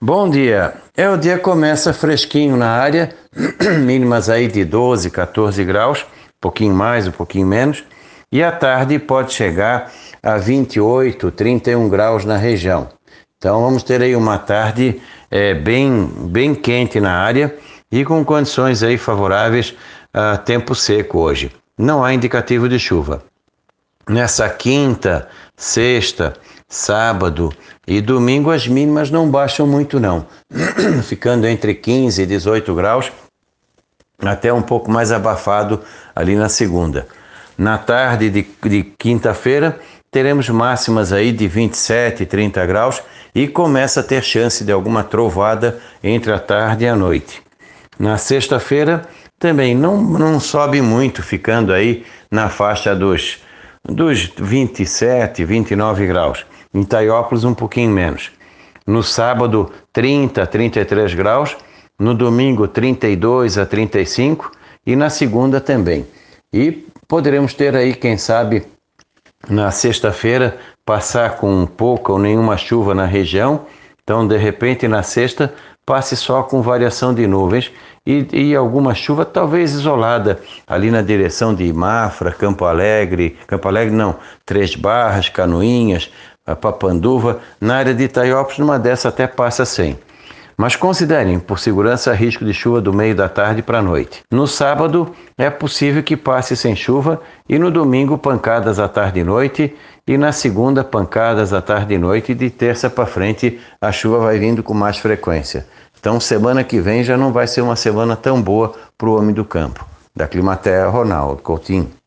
Bom dia. O dia começa fresquinho na área, mínimas aí de 12, 14 graus, um pouquinho mais, um pouquinho menos, e à tarde pode chegar a 28, 31 graus na região. Então vamos ter aí uma tarde bem quente na área e com condições aí favoráveis a tempo seco hoje. Não há indicativo de chuva. Nessa quinta, sexta, sábado e domingo as mínimas não baixam muito não, ficando entre 15 e 18 graus, até um pouco mais abafado ali na segunda. Na tarde de quinta-feira teremos máximas aí de 27 e 30 graus e começa a ter chance de alguma trovada entre a tarde e a noite. Na sexta-feira também não sobe muito, ficando aí na faixa dos 27, 29 graus. Em Itaiópolis um pouquinho menos. No sábado 30, 33 graus, no domingo 32 a 35 e na segunda também. E poderemos ter aí, quem sabe, na sexta-feira passar com pouca ou nenhuma chuva na região. Então, de repente, na sexta, passe só com variação de nuvens e alguma chuva, talvez isolada, ali na direção de Mafra, Campo Alegre não, Três Barras, Canoinhas, Papanduva, na área de Itaiópolis, numa dessa até passa sem. Mas considerem, por segurança, risco de chuva do meio da tarde para a noite. No sábado, é possível que passe sem chuva e no domingo, pancadas à tarde e noite e na segunda, pancadas à tarde e noite e de terça para frente, a chuva vai vindo com mais frequência. Então, semana que vem já não vai ser uma semana tão boa para o homem do campo. Da Climatea, Ronaldo Coutinho.